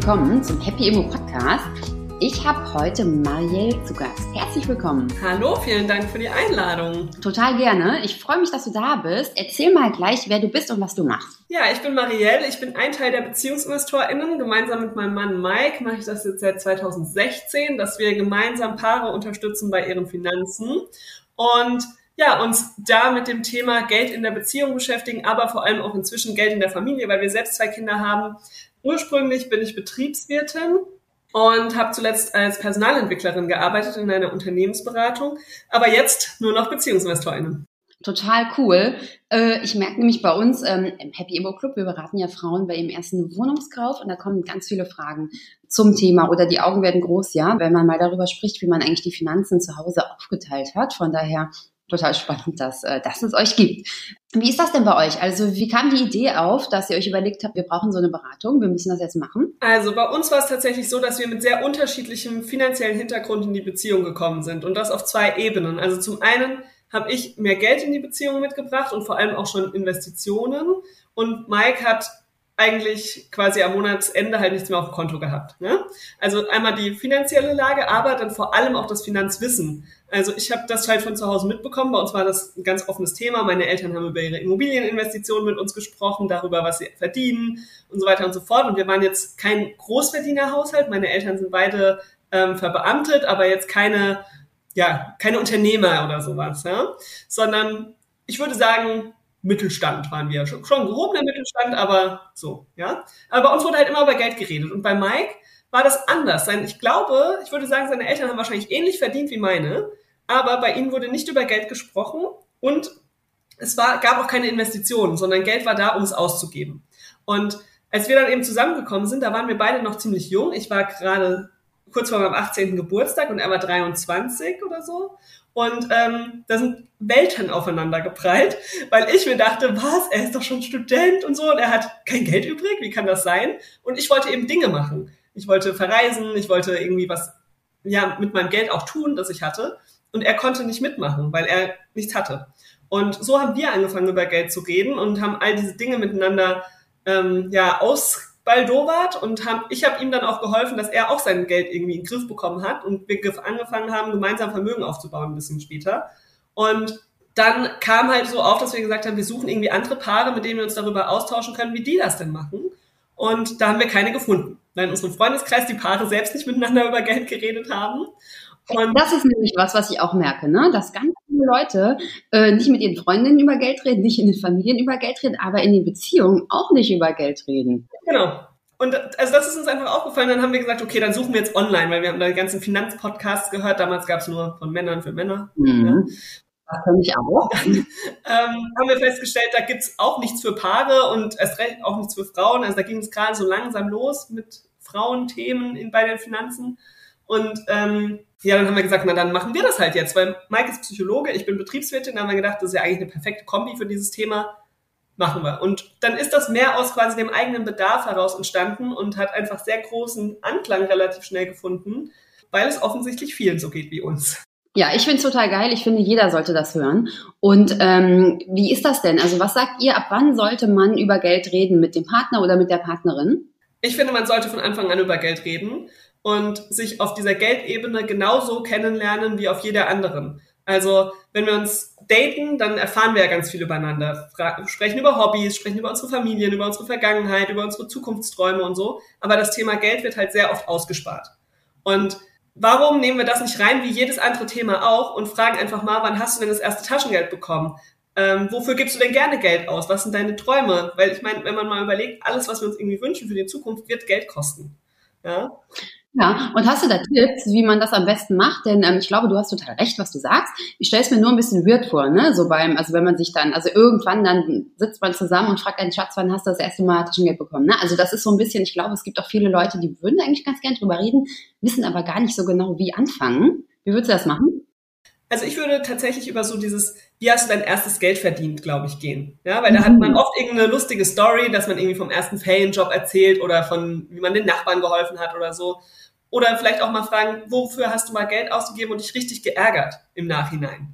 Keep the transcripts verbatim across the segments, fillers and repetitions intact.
willkommen zum Happy Immo Podcast. Ich habe heute Marielle zu Gast. Herzlich willkommen. Hallo, vielen Dank für die Einladung. Total gerne. Ich freue mich, dass du da bist. Erzähl mal gleich, wer du bist und was du machst. Ja, ich bin Marielle. Ich bin ein Teil der BeziehungsinvestorInnen. Gemeinsam mit meinem Mann Mike mache ich das jetzt seit zweitausendsechzehn, dass wir gemeinsam Paare unterstützen bei ihren Finanzen und ja, uns da mit dem Thema Geld in der Beziehung beschäftigen, aber vor allem auch inzwischen Geld in der Familie, weil wir selbst zwei Kinder haben. Ursprünglich bin ich Betriebswirtin und habe zuletzt als Personalentwicklerin gearbeitet in einer Unternehmensberatung, aber jetzt nur noch BeziehungsinvestorInnen. Total cool. Ich merke nämlich bei uns im Happy Immo Club, wir beraten ja Frauen bei ihrem ersten Wohnungskauf und da kommen ganz viele Fragen zum Thema oder die Augen werden groß, ja, wenn man mal darüber spricht, wie man eigentlich die Finanzen zu Hause aufgeteilt hat. Von daher total spannend, dass, dass es euch gibt. Wie ist das denn bei euch? Also wie kam die Idee auf, dass ihr euch überlegt habt, wir brauchen so eine Beratung, wir müssen das jetzt machen? Also bei uns war es tatsächlich so, dass wir mit sehr unterschiedlichem finanziellen Hintergrund in die Beziehung gekommen sind und das auf zwei Ebenen. Also zum einen habe ich mehr Geld in die Beziehung mitgebracht und vor allem auch schon Investitionen und Mike hat eigentlich quasi am Monatsende halt nichts mehr auf dem Konto gehabt. Ne? Also einmal die finanzielle Lage, aber dann vor allem auch das Finanzwissen. Also ich habe das halt von zu Hause mitbekommen. Bei uns war das ein ganz offenes Thema. Meine Eltern haben über ihre Immobilieninvestitionen mit uns gesprochen, darüber, was sie verdienen und so weiter und so fort. Und wir waren jetzt kein Großverdienerhaushalt. Meine Eltern sind beide ähm, verbeamtet, aber jetzt keine, ja, keine Unternehmer oder sowas, ja? Sondern ich würde sagen, Mittelstand waren wir. Schon, schon gehobener Mittelstand, aber so, ja. Aber bei uns wurde halt immer über Geld geredet. Und bei Mike war das anders. Ich glaube, ich würde sagen, seine Eltern haben wahrscheinlich ähnlich verdient wie meine, aber bei ihnen wurde nicht über Geld gesprochen und es war, gab auch keine Investitionen, sondern Geld war da, um es auszugeben. Und als wir dann eben zusammengekommen sind, da waren wir beide noch ziemlich jung. Ich war gerade kurz vor meinem achtzehnten Geburtstag und er war dreiundzwanzig oder so. Und ähm, da sind Welten aufeinander geprallt, weil ich mir dachte, was, er ist doch schon Student und so und er hat kein Geld übrig, wie kann das sein? Und ich wollte eben Dinge machen. Ich wollte verreisen, ich wollte irgendwie was ja mit meinem Geld auch tun, das ich hatte. Und er konnte nicht mitmachen, weil er nichts hatte. Und so haben wir angefangen, über Geld zu reden und haben all diese Dinge miteinander ähm, ja ausbaldowert und haben, ich habe ihm dann auch geholfen, dass er auch sein Geld irgendwie in den Griff bekommen hat und wir angefangen haben, gemeinsam Vermögen aufzubauen ein bisschen später. Und dann kam halt so auf, dass wir gesagt haben, wir suchen irgendwie andere Paare, mit denen wir uns darüber austauschen können, wie die das denn machen. Und da haben wir keine gefunden, weil in unserem Freundeskreis die Paare selbst nicht miteinander über Geld geredet haben. Und das ist nämlich was, was ich auch merke, ne? Dass ganz viele Leute äh, nicht mit ihren Freundinnen über Geld reden, nicht in den Familien über Geld reden, aber in den Beziehungen auch nicht über Geld reden. Genau. Und also das ist uns einfach aufgefallen. Dann haben wir gesagt, okay, dann suchen wir jetzt online, weil wir haben da die ganzen Finanzpodcasts gehört. Damals gab es nur von Männern für Männer. Mhm. Ja. Das kann ich auch. Dann, ähm, haben wir festgestellt, da gibt's auch nichts für Paare und erst recht auch nichts für Frauen. Also da ging es gerade so langsam los mit Frauenthemen in, bei den Finanzen. Und ähm, ja, dann haben wir gesagt, na dann machen wir das halt jetzt, weil Mike ist Psychologe, ich bin Betriebswirtin, dann haben wir gedacht, das ist ja eigentlich eine perfekte Kombi für dieses Thema, machen wir. Und dann ist das mehr aus quasi dem eigenen Bedarf heraus entstanden und hat einfach sehr großen Anklang relativ schnell gefunden, weil es offensichtlich vielen so geht wie uns. Ja, ich finde es total geil. Ich finde, jeder sollte das hören. Und ähm, wie ist das denn? Also was sagt ihr, ab wann sollte man über Geld reden? Mit dem Partner oder mit der Partnerin? Ich finde, man sollte von Anfang an über Geld reden und sich auf dieser Geldebene genauso kennenlernen wie auf jeder anderen. Also wenn wir uns daten, dann erfahren wir ja ganz viel übereinander. Fra- sprechen über Hobbys, sprechen über unsere Familien, über unsere Vergangenheit, über unsere Zukunftsträume und so. Aber das Thema Geld wird halt sehr oft ausgespart. Und warum nehmen wir das nicht rein wie jedes andere Thema auch und fragen einfach mal, wann hast du denn das erste Taschengeld bekommen? Ähm, wofür gibst du denn gerne Geld aus? Was sind deine Träume? Weil ich meine, wenn man mal überlegt, alles, was wir uns irgendwie wünschen für die Zukunft, wird Geld kosten. Ja. Ja, und hast du da Tipps, wie man das am besten macht? Denn ähm, ich glaube, du hast total recht, was du sagst. Ich stelle es mir nur ein bisschen weird vor, ne? So beim, also wenn man sich dann, also irgendwann dann sitzt man zusammen und fragt einen Schatz, wann hast du das erste Mal Taschengeld bekommen? Ne? Also das ist so ein bisschen, ich glaube, es gibt auch viele Leute, die würden eigentlich ganz gern drüber reden, wissen aber gar nicht so genau, wie anfangen. Wie würdest du das machen? Also ich würde tatsächlich über so dieses, wie hast du dein erstes Geld verdient, glaube ich, gehen. Ja, weil da hat man oft irgendeine lustige Story, dass man irgendwie vom ersten Ferienjob erzählt oder von, wie man den Nachbarn geholfen hat oder so. Oder vielleicht auch mal fragen, wofür hast du mal Geld ausgegeben und dich richtig geärgert im Nachhinein?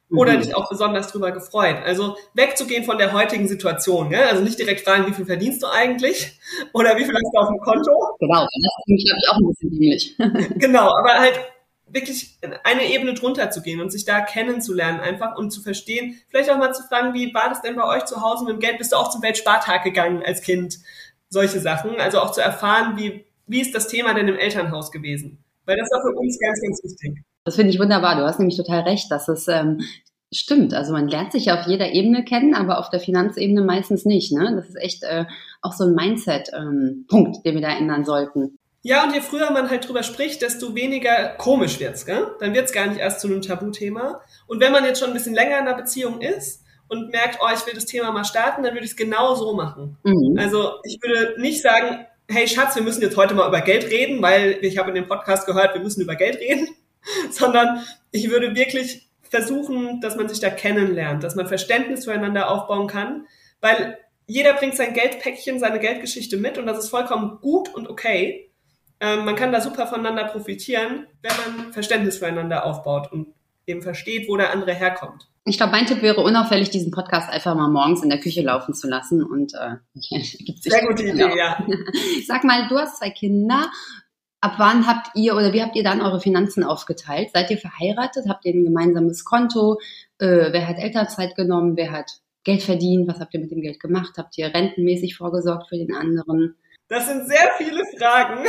oder Mhm. dich auch besonders drüber gefreut. Also wegzugehen von der heutigen Situation. Gell? Also nicht direkt fragen, wie viel verdienst du eigentlich oder wie viel hast du auf dem Konto. Genau, das ist nämlich, glaube ich, auch ein bisschen dämlich. Genau, aber halt wirklich eine Ebene drunter zu gehen und sich da kennenzulernen einfach und zu verstehen, vielleicht auch mal zu fragen, wie war das denn bei euch zu Hause mit dem Geld? Bist du auch zum Weltspartag gegangen als Kind? Solche Sachen. Also auch zu erfahren, wie, wie ist das Thema denn im Elternhaus gewesen? Weil das war für uns ganz, ganz wichtig. Das finde ich wunderbar. Du hast nämlich total recht, dass es ähm, stimmt. Also man lernt sich ja auf jeder Ebene kennen, aber auf der Finanzebene meistens nicht. Ne? Das ist echt äh, auch so ein Mindset-Punkt, ähm, den wir da ändern sollten. Ja, und je früher man halt drüber spricht, desto weniger komisch wird's, gell? Dann wird's gar nicht erst zu einem Tabuthema. Und wenn man jetzt schon ein bisschen länger in einer Beziehung ist und merkt, oh, ich will das Thema mal starten, dann würde ich es genau so machen. Mhm. Also ich würde nicht sagen, hey Schatz, wir müssen jetzt heute mal über Geld reden, weil ich habe in dem Podcast gehört, wir müssen über Geld reden, sondern ich würde wirklich versuchen, dass man sich da kennenlernt, dass man Verständnis füreinander aufbauen kann, weil jeder bringt sein Geldpäckchen, seine Geldgeschichte mit und das ist vollkommen gut und okay. Ähm, man kann da super voneinander profitieren, wenn man Verständnis füreinander aufbaut und eben versteht, wo der andere herkommt. Ich glaube, mein Tipp wäre unauffällig, diesen Podcast einfach mal morgens in der Küche laufen zu lassen und äh, gibt sich sehr gute Idee, ja. Sag mal, du hast zwei Kinder. Ab wann habt ihr oder wie habt ihr dann eure Finanzen aufgeteilt? Seid ihr verheiratet? Habt ihr ein gemeinsames Konto? Äh, wer hat Elternzeit genommen? Wer hat Geld verdient? Was habt ihr mit dem Geld gemacht? Habt ihr rentenmäßig vorgesorgt für den anderen? Das sind sehr viele Fragen.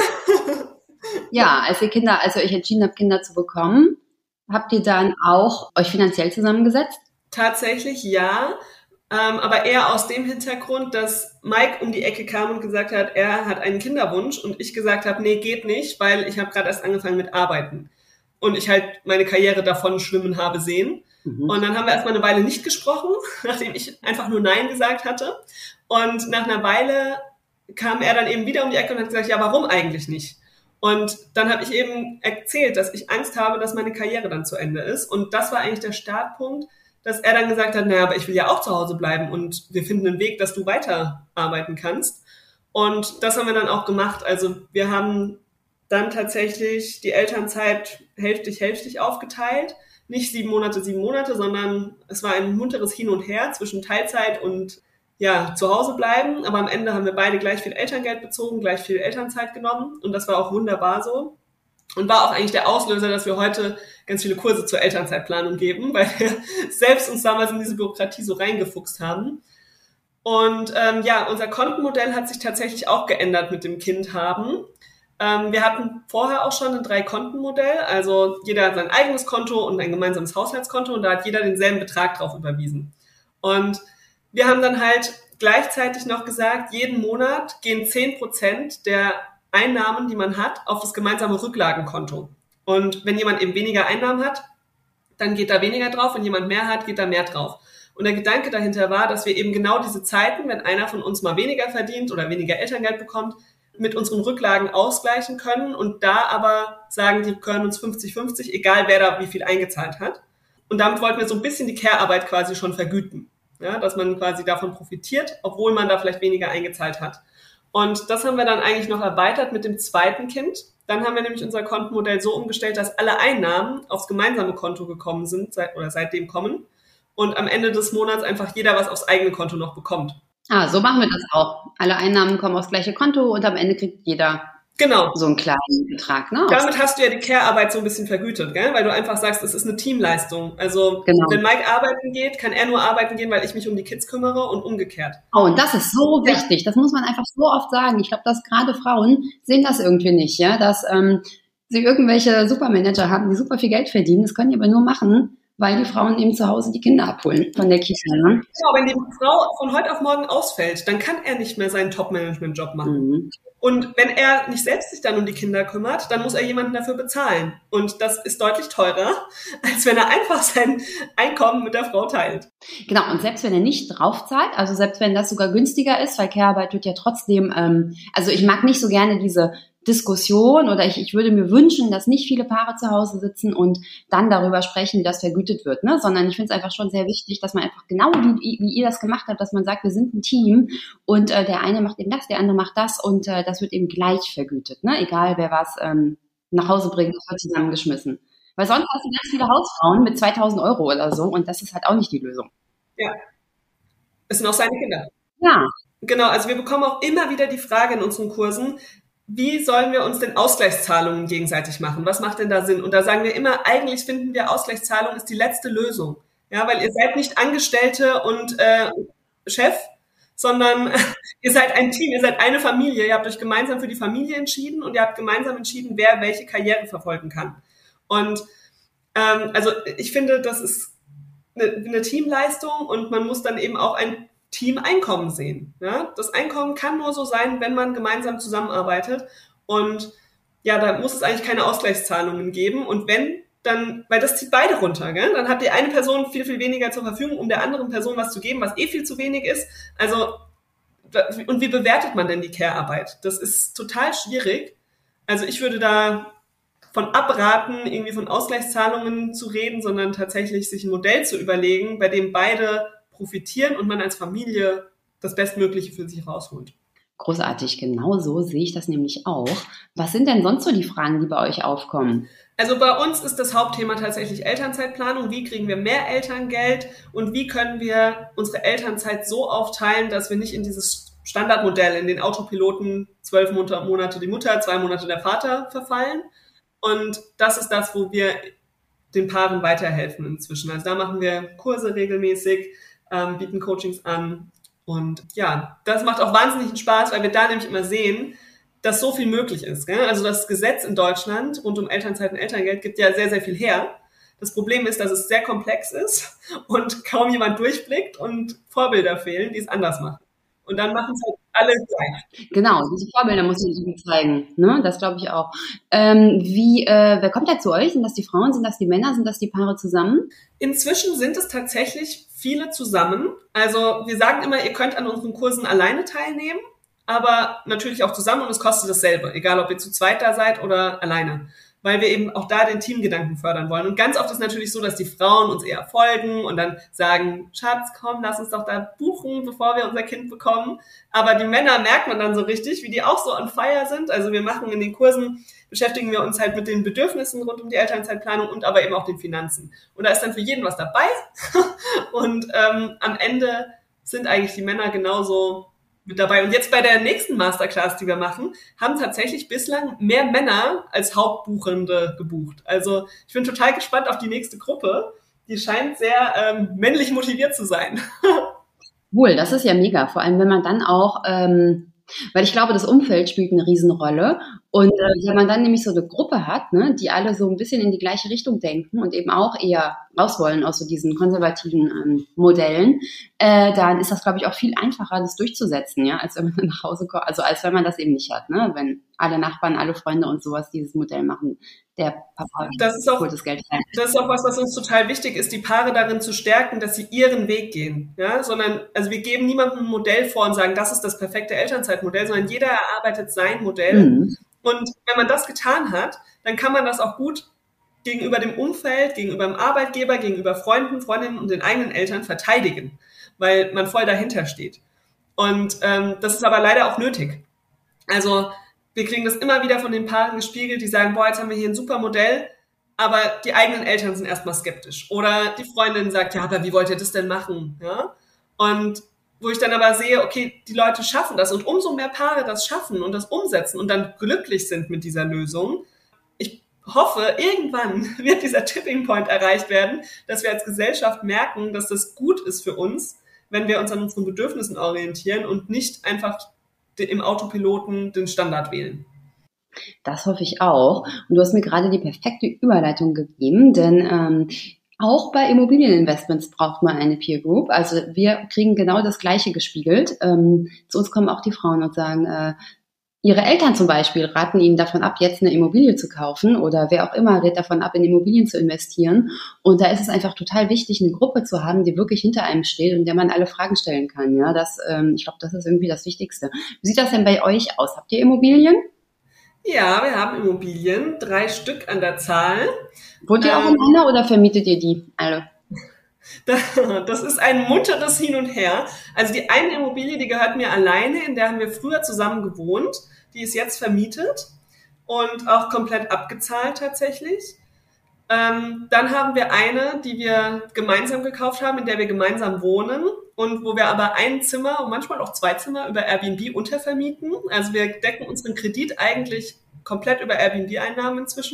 Ja, als ihr Kinder, als ihr euch entschieden habt, Kinder zu bekommen, habt ihr dann auch euch finanziell zusammengesetzt? Tatsächlich ja, ähm, aber eher aus dem Hintergrund, dass Mike um die Ecke kam und gesagt hat, er hat einen Kinderwunsch und ich gesagt habe, nee, geht nicht, weil ich habe gerade erst angefangen mit Arbeiten und ich halt meine Karriere davon schwimmen habe sehen. Mhm. Und dann haben wir erstmal eine Weile nicht gesprochen, nachdem ich einfach nur Nein gesagt hatte. Und nach einer Weile kam er dann eben wieder um die Ecke und hat gesagt, ja, warum eigentlich nicht? Und dann habe ich eben erzählt, dass ich Angst habe, dass meine Karriere dann zu Ende ist. Und das war eigentlich der Startpunkt, dass er dann gesagt hat, naja, aber ich will ja auch zu Hause bleiben und wir finden einen Weg, dass du weiterarbeiten kannst. Und das haben wir dann auch gemacht. Also wir haben dann tatsächlich die Elternzeit hälftig-hälftig aufgeteilt. Nicht sieben Monate, sieben Monate, sondern es war ein munteres Hin und Her zwischen Teilzeit und ja, zu Hause bleiben, aber am Ende haben wir beide gleich viel Elterngeld bezogen, gleich viel Elternzeit genommen und das war auch wunderbar so und war auch eigentlich der Auslöser, dass wir heute ganz viele Kurse zur Elternzeitplanung geben, weil wir selbst uns damals in diese Bürokratie so reingefuchst haben. Und ähm, ja, unser Kontenmodell hat sich tatsächlich auch geändert mit dem Kind haben. Ähm, wir hatten vorher auch schon ein Drei-Konten-Modell, also jeder hat sein eigenes Konto und ein gemeinsames Haushaltskonto und da hat jeder denselben Betrag drauf überwiesen. Und wir haben dann halt gleichzeitig noch gesagt, jeden Monat gehen zehn Prozent der Einnahmen, die man hat, auf das gemeinsame Rücklagenkonto. Und wenn jemand eben weniger Einnahmen hat, dann geht da weniger drauf. Wenn jemand mehr hat, geht da mehr drauf. Und der Gedanke dahinter war, dass wir eben genau diese Zeiten, wenn einer von uns mal weniger verdient oder weniger Elterngeld bekommt, mit unseren Rücklagen ausgleichen können und da aber sagen, die können uns fünfzig fünfzig, egal wer da wie viel eingezahlt hat. Und damit wollten wir so ein bisschen die Care-Arbeit quasi schon vergüten. Ja, dass man quasi davon profitiert, obwohl man da vielleicht weniger eingezahlt hat. Und das haben wir dann eigentlich noch erweitert mit dem zweiten Kind. Dann haben wir nämlich unser Kontenmodell so umgestellt, dass alle Einnahmen aufs gemeinsame Konto gekommen sind seit, oder seitdem kommen und am Ende des Monats einfach jeder was aufs eigene Konto noch bekommt. Ah, so machen wir das auch. Alle Einnahmen kommen aufs gleiche Konto und am Ende kriegt jeder genau so einen kleinen Betrag. Ne? Damit hast du ja die Care-Arbeit so ein bisschen vergütet, gell? Weil du einfach sagst, es ist eine Teamleistung. Also genau. Wenn Mike arbeiten geht, kann er nur arbeiten gehen, weil ich mich um die Kids kümmere und umgekehrt. Oh, und das ist so ja. wichtig. Das muss man einfach so oft sagen. Ich glaube, dass gerade Frauen sehen das irgendwie nicht, ja, dass ähm, sie irgendwelche Supermanager haben, die super viel Geld verdienen. Das können die aber nur machen, weil die Frauen eben zu Hause die Kinder abholen von der Kita. Ne? Genau, wenn die Frau von heute auf morgen ausfällt, dann kann er nicht mehr seinen Top-Management-Job machen. Mhm. Und wenn er nicht selbst sich dann um die Kinder kümmert, dann muss er jemanden dafür bezahlen. Und das ist deutlich teurer, als wenn er einfach sein Einkommen mit der Frau teilt. Genau, und selbst wenn er nicht draufzahlt, also selbst wenn das sogar günstiger ist, weil Care-Arbeit wird ja trotzdem, ähm, also ich mag nicht so gerne diese Diskussion oder ich, ich würde mir wünschen, dass nicht viele Paare zu Hause sitzen und dann darüber sprechen, wie das vergütet wird, ne? Sondern ich finde es einfach schon sehr wichtig, dass man einfach genau wie, wie ihr das gemacht habt, dass man sagt, wir sind ein Team und äh, der eine macht eben das, der andere macht das und äh, das wird eben gleich vergütet, ne? Egal wer was ähm, nach Hause bringt, das wird zusammengeschmissen. Weil sonst hast du ganz viele Hausfrauen mit zweitausend Euro oder so und das ist halt auch nicht die Lösung. Ja, es sind auch seine Kinder. Ja. Genau, also wir bekommen auch immer wieder die Frage in unseren Kursen, wie sollen wir uns denn Ausgleichszahlungen gegenseitig machen? Was macht denn da Sinn? Und da sagen wir immer, eigentlich finden wir, Ausgleichszahlung ist die letzte Lösung. Ja, weil ihr seid nicht Angestellte und äh, Chef, sondern ihr seid ein Team, ihr seid eine Familie. Ihr habt euch gemeinsam für die Familie entschieden und ihr habt gemeinsam entschieden, wer welche Karriere verfolgen kann. Und ähm, also ich finde, das ist eine, eine Teamleistung und man muss dann eben auch ein Team-Einkommen sehen. Ja? Das Einkommen kann nur so sein, wenn man gemeinsam zusammenarbeitet. Und ja, da muss es eigentlich keine Ausgleichszahlungen geben. Und wenn, dann, weil das zieht beide runter, gell? Dann habt ihr eine Person viel, viel weniger zur Verfügung, um der anderen Person was zu geben, was eh viel zu wenig ist. Also, und wie bewertet man denn die Care-Arbeit? Das ist total schwierig. Also ich würde da von abraten, irgendwie von Ausgleichszahlungen zu reden, sondern tatsächlich sich ein Modell zu überlegen, bei dem beide profitieren und man als Familie das Bestmögliche für sich rausholt. Großartig, genau so sehe ich das nämlich auch. Was sind denn sonst so die Fragen, die bei euch aufkommen? Also bei uns ist das Hauptthema tatsächlich Elternzeitplanung. Wie kriegen wir mehr Elterngeld und wie können wir unsere Elternzeit so aufteilen, dass wir nicht in dieses Standardmodell, in den Autopiloten zwölf Monate die Mutter, zwei Monate der Vater verfallen. Und das ist das, wo wir den Paaren weiterhelfen inzwischen. Also da machen wir Kurse regelmäßig, ähm, bieten Coachings an. Und ja, das macht auch wahnsinnigen Spaß, weil wir da nämlich immer sehen, dass so viel möglich ist. Gell? Also das Gesetz in Deutschland rund um Elternzeit und Elterngeld gibt ja sehr, sehr viel her. Das Problem ist, dass es sehr komplex ist und kaum jemand durchblickt und Vorbilder fehlen, die es anders machen. Und dann machen es halt alle gleich. Genau, diese Vorbilder muss man irgendwie zeigen. Ne? Das glaube ich auch. Ähm, wie, äh, wer kommt da zu euch? Sind das die Frauen? Sind das die Männer? Sind das die Paare zusammen? Inzwischen sind es tatsächlich viele zusammen. Also wir sagen immer, ihr könnt an unseren Kursen alleine teilnehmen, aber natürlich auch zusammen und es kostet dasselbe, egal ob ihr zu zweit da seid oder alleine. Weil wir eben auch da den Teamgedanken fördern wollen. Und ganz oft ist natürlich so, dass die Frauen uns eher folgen und dann sagen, Schatz, komm, lass uns doch da buchen, bevor wir unser Kind bekommen. Aber die Männer merkt man dann so richtig, wie die auch so on fire sind. Also wir machen in den Kursen, beschäftigen wir uns halt mit den Bedürfnissen rund um die Elternzeitplanung und aber eben auch den Finanzen. Und da ist dann für jeden was dabei. Und ähm, am Ende sind eigentlich die Männer genauso mit dabei. Und jetzt bei der nächsten Masterclass, die wir machen, haben tatsächlich bislang mehr Männer als Hauptbuchende gebucht. Also ich bin total gespannt auf die nächste Gruppe. Die scheint sehr ähm, männlich motiviert zu sein. Cool, das ist ja mega. Vor allem, wenn man dann auch, ähm, weil ich glaube, das Umfeld spielt eine Riesenrolle. Und äh, wenn man dann nämlich so eine Gruppe hat, ne, die alle so ein bisschen in die gleiche Richtung denken und eben auch eher raus wollen aus so diesen konservativen ähm, Modellen, äh, dann ist das, glaube ich, auch viel einfacher, das durchzusetzen, ja, als wenn man dann nach Hause kommt, also als wenn man das eben nicht hat, ne, wenn alle Nachbarn, alle Freunde und sowas dieses Modell machen, der Papa das ist auch, holt das Geld rein. Das ist auch was, was uns total wichtig ist, die Paare darin zu stärken, dass sie ihren Weg gehen, ja, sondern, also wir geben niemandem ein Modell vor und sagen, das ist das perfekte Elternzeitmodell, sondern jeder erarbeitet sein Modell. Mhm. Und wenn man das getan hat, dann kann man das auch gut gegenüber dem Umfeld, gegenüber dem Arbeitgeber, gegenüber Freunden, Freundinnen und den eigenen Eltern verteidigen, weil man voll dahinter steht. Und ähm, das ist aber leider auch nötig. Also wir kriegen das immer wieder von den Paaren gespiegelt, die sagen, boah, jetzt haben wir hier ein super Modell, aber die eigenen Eltern sind erstmal skeptisch. Oder die Freundin sagt, ja, aber wie wollt ihr das denn machen? Ja? Und wo ich dann aber sehe, okay, die Leute schaffen das und umso mehr Paare das schaffen und das umsetzen und dann glücklich sind mit dieser Lösung. Ich hoffe, irgendwann wird dieser Tipping Point erreicht werden, dass wir als Gesellschaft merken, dass das gut ist für uns, wenn wir uns an unseren Bedürfnissen orientieren und nicht einfach im Autopiloten den Standard wählen. Das hoffe ich auch. Und du hast mir gerade die perfekte Überleitung gegeben, denn ähm, auch bei Immobilieninvestments braucht man eine Peer Group. Also wir kriegen genau das Gleiche gespiegelt. Ähm, zu uns kommen auch die Frauen und sagen, äh, ihre Eltern zum Beispiel raten ihnen davon ab, jetzt eine Immobilie zu kaufen oder wer auch immer rät davon ab, in Immobilien zu investieren. Und da ist es einfach total wichtig, eine Gruppe zu haben, die wirklich hinter einem steht und der man alle Fragen stellen kann. Ja, das, ähm, ich glaube, das ist irgendwie das Wichtigste. Wie sieht das denn bei euch aus? Habt ihr Immobilien? Ja, wir haben Immobilien, drei Stück an der Zahl. Wohnt ihr ähm, auch in einer oder vermietet ihr die alle? Das ist ein munteres Hin und Her. Also die eine Immobilie, die gehört mir alleine, in der haben wir früher zusammen gewohnt. Die ist jetzt vermietet und auch komplett abgezahlt tatsächlich. Ähm, dann haben wir eine, die wir gemeinsam gekauft haben, in der wir gemeinsam wohnen und wo wir aber ein Zimmer und manchmal auch zwei Zimmer über Airbnb untervermieten. Also wir decken unseren Kredit eigentlich komplett über Airbnb-Einnahmen inzwischen.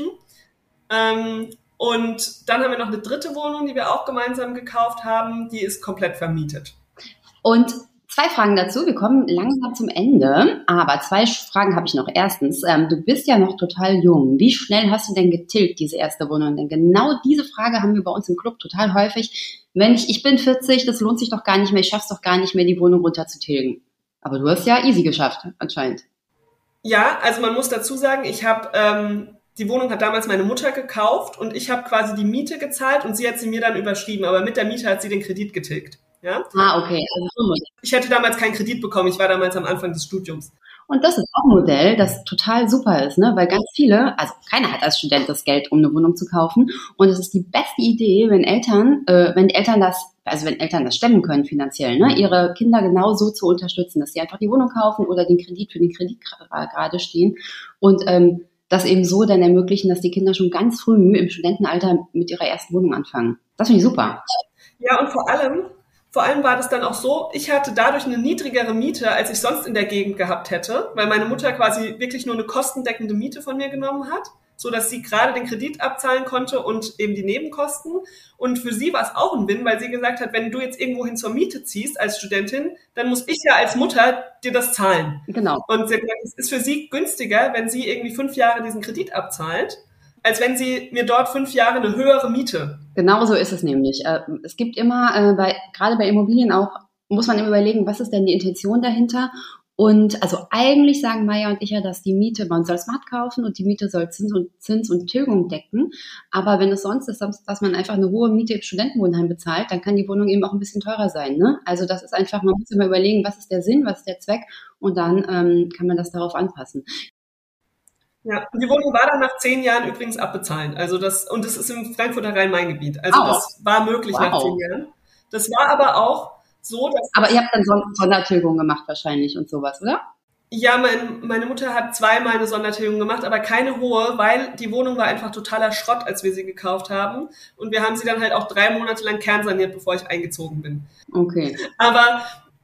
Ähm, und dann haben wir noch eine dritte Wohnung, die wir auch gemeinsam gekauft haben, die ist komplett vermietet. Und zwei Fragen dazu. Wir kommen langsam zum Ende, aber zwei Fragen habe ich noch. Erstens, ähm, du bist ja noch total jung. Wie schnell hast du denn getilgt, diese erste Wohnung? Denn genau diese Frage haben wir bei uns im Club total häufig. Wenn ich, ich bin vierzig, das lohnt sich doch gar nicht mehr, ich schaff's doch gar nicht mehr, die Wohnung runter zu tilgen. Aber du hast ja easy geschafft, anscheinend. Ja, also man muss dazu sagen, ich habe, ähm, die Wohnung hat damals meine Mutter gekauft und ich habe quasi die Miete gezahlt und sie hat sie mir dann überschrieben, aber mit der Miete hat sie den Kredit getilgt. Ja? Ah, okay. Also, ich hätte damals keinen Kredit bekommen, ich war damals am Anfang des Studiums. Und das ist auch ein Modell, das total super ist, ne? Weil ganz viele, also keiner hat als Student das Geld, um eine Wohnung zu kaufen. Und es ist die beste Idee, wenn Eltern, äh, wenn Eltern das, also wenn Eltern das stemmen können finanziell, ne? Ihre Kinder genau so zu unterstützen, dass sie einfach die Wohnung kaufen oder den Kredit für den Kredit gerade stehen und ähm, das eben so dann ermöglichen, dass die Kinder schon ganz früh im Studentenalter mit ihrer ersten Wohnung anfangen. Das finde ich super. Ja, und vor allem Vor allem war das dann auch so, ich hatte dadurch eine niedrigere Miete, als ich sonst in der Gegend gehabt hätte, weil meine Mutter quasi wirklich nur eine kostendeckende Miete von mir genommen hat, so dass sie gerade den Kredit abzahlen konnte und eben die Nebenkosten. Und für sie war es auch ein Win, weil sie gesagt hat, wenn du jetzt irgendwohin zur Miete ziehst als Studentin, dann muss ich ja als Mutter dir das zahlen. Genau. Und sie hat gesagt, es ist für sie günstiger, wenn sie irgendwie fünf Jahre diesen Kredit abzahlt, als wenn sie mir dort fünf Jahre eine höhere Miete. Genau so ist es nämlich. Es gibt immer, bei, gerade bei Immobilien auch, muss man immer überlegen, was ist denn die Intention dahinter? Und also eigentlich sagen Maya und ich ja, dass die Miete, man soll smart kaufen und die Miete soll Zins und, Zins und Tilgung decken. Aber wenn es sonst ist, dass man einfach eine hohe Miete im Studentenwohnheim bezahlt, dann kann die Wohnung eben auch ein bisschen teurer sein. Ne? Also das ist einfach, man muss immer überlegen, was ist der Sinn, was ist der Zweck und dann ähm, kann man das darauf anpassen. Ja, und die Wohnung war dann nach zehn Jahren übrigens abbezahlen. Also das, und das ist im Frankfurter Rhein-Main-Gebiet. Also oh. das war möglich wow. nach zehn Jahren. Das war aber auch so, dass... Aber ihr habt dann Sondertilgung gemacht wahrscheinlich und sowas, oder? Ja, mein, meine Mutter hat zweimal eine Sondertilgung gemacht, aber keine hohe, weil die Wohnung war einfach totaler Schrott, als wir sie gekauft haben. Und wir haben sie dann halt auch drei Monate lang kernsaniert, bevor ich eingezogen bin. Okay. Aber...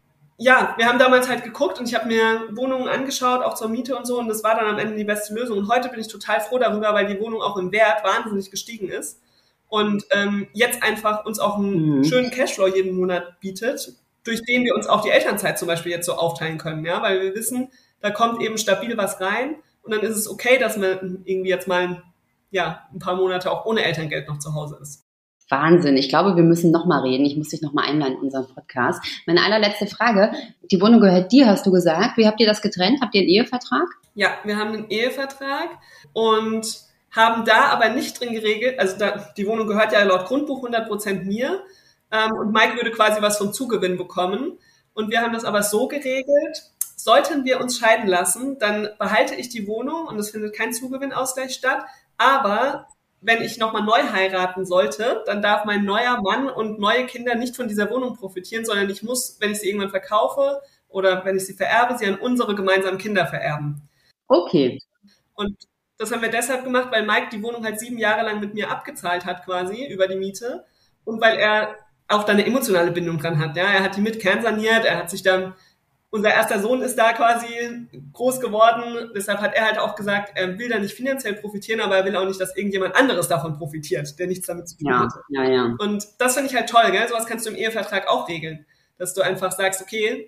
Ja, wir haben damals halt geguckt und ich habe mir Wohnungen angeschaut, auch zur Miete und so, und das war dann am Ende die beste Lösung. Und heute bin ich total froh darüber, weil die Wohnung auch im Wert wahnsinnig gestiegen ist und ähm, jetzt einfach uns auch einen mhm. schönen Cashflow jeden Monat bietet, durch den wir uns auch die Elternzeit zum Beispiel jetzt so aufteilen können, ja, weil wir wissen, da kommt eben stabil was rein und dann ist es okay, dass man irgendwie jetzt mal ja, ein paar Monate auch ohne Elterngeld noch zu Hause ist. Wahnsinn. Ich glaube, wir müssen nochmal reden. Ich muss dich nochmal einladen in unseren Podcast. Meine allerletzte Frage. Die Wohnung gehört dir, hast du gesagt. Wie habt ihr das getrennt? Habt ihr einen Ehevertrag? Ja, wir haben einen Ehevertrag und haben da aber nicht drin geregelt, also da, die Wohnung gehört ja laut Grundbuch hundert Prozent mir ähm, und Mike würde quasi was vom Zugewinn bekommen. Und wir haben das aber so geregelt, sollten wir uns scheiden lassen, dann behalte ich die Wohnung und es findet kein Zugewinnausgleich statt, aber wenn ich nochmal neu heiraten sollte, dann darf mein neuer Mann und neue Kinder nicht von dieser Wohnung profitieren, sondern ich muss, wenn ich sie irgendwann verkaufe oder wenn ich sie vererbe, sie an unsere gemeinsamen Kinder vererben. Okay. Und das haben wir deshalb gemacht, weil Mike die Wohnung halt sieben Jahre lang mit mir abgezahlt hat quasi über die Miete und weil er auch da eine emotionale Bindung dran hat. Ja, er hat die mit kernsaniert, er hat sich dann Unser erster Sohn ist da quasi groß geworden, deshalb hat er halt auch gesagt, er will da nicht finanziell profitieren, aber er will auch nicht, dass irgendjemand anderes davon profitiert, der nichts damit zu tun ja, hat. Ja, ja. Und das finde ich halt toll, gell? Sowas kannst du im Ehevertrag auch regeln, dass du einfach sagst, okay,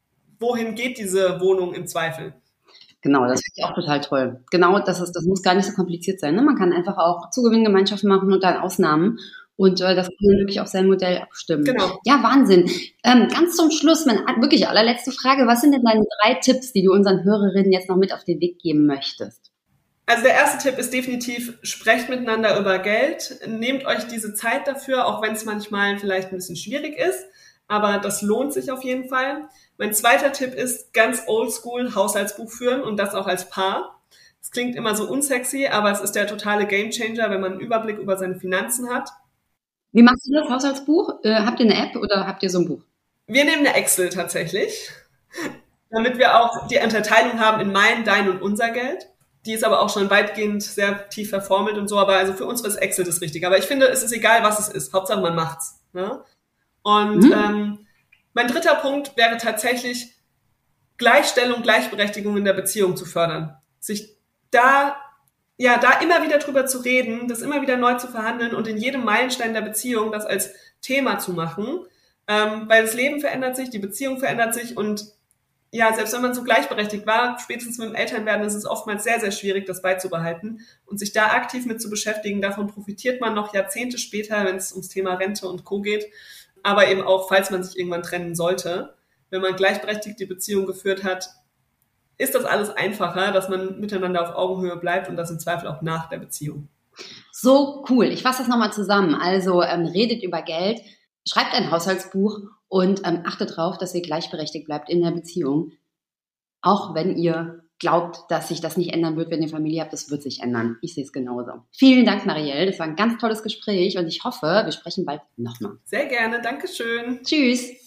wohin geht diese Wohnung im Zweifel? Genau, das finde ich auch total toll. Genau, das ist, das muss gar nicht so kompliziert sein. Ne? Man kann einfach auch Zugewinngemeinschaften machen und dann Ausnahmen. Und äh, das kann man wirklich auf sein Modell abstimmen. Genau. Ja, Wahnsinn. Ähm, ganz zum Schluss, meine wirklich allerletzte Frage. Was sind denn deine drei Tipps, die du unseren Hörerinnen jetzt noch mit auf den Weg geben möchtest? Also der erste Tipp ist definitiv, sprecht miteinander über Geld. Nehmt euch diese Zeit dafür, auch wenn es manchmal vielleicht ein bisschen schwierig ist. Aber das lohnt sich auf jeden Fall. Mein zweiter Tipp ist, ganz oldschool Haushaltsbuch führen und das auch als Paar. Das klingt immer so unsexy, aber es ist der totale Gamechanger, wenn man einen Überblick über seine Finanzen hat. Wie machst du das, Haushaltsbuch? Äh, habt ihr eine App oder habt ihr so ein Buch? Wir nehmen eine Excel tatsächlich, damit wir auch die Unterteilung haben in mein, dein und unser Geld. Die ist aber auch schon weitgehend sehr tief verformelt und so. Aber also für uns ist Excel das Richtige. Aber ich finde, es ist egal, was es ist. Hauptsache, man macht's. Ne? Und mhm. ähm, mein dritter Punkt wäre tatsächlich, Gleichstellung, Gleichberechtigung in der Beziehung zu fördern. Sich da, ja, da immer wieder drüber zu reden, das immer wieder neu zu verhandeln und in jedem Meilenstein der Beziehung das als Thema zu machen. Ähm, weil das Leben verändert sich, die Beziehung verändert sich und ja, selbst wenn man so gleichberechtigt war, spätestens mit dem Elternwerden ist es oftmals sehr, sehr schwierig, das beizubehalten und sich da aktiv mit zu beschäftigen. Davon profitiert man noch Jahrzehnte später, wenn es ums Thema Rente und Co. geht, aber eben auch, falls man sich irgendwann trennen sollte. Wenn man gleichberechtigt die Beziehung geführt hat, ist das alles einfacher, dass man miteinander auf Augenhöhe bleibt und das im Zweifel auch nach der Beziehung. So cool. Ich fasse das nochmal zusammen. Also ähm, redet über Geld, schreibt ein Haushaltsbuch und ähm, achtet darauf, dass ihr gleichberechtigt bleibt in der Beziehung. Auch wenn ihr glaubt, dass sich das nicht ändern wird, wenn ihr Familie habt, das wird sich ändern. Ich sehe es genauso. Vielen Dank, Marielle. Das war ein ganz tolles Gespräch und ich hoffe, wir sprechen bald nochmal. Sehr gerne. Dankeschön. Tschüss.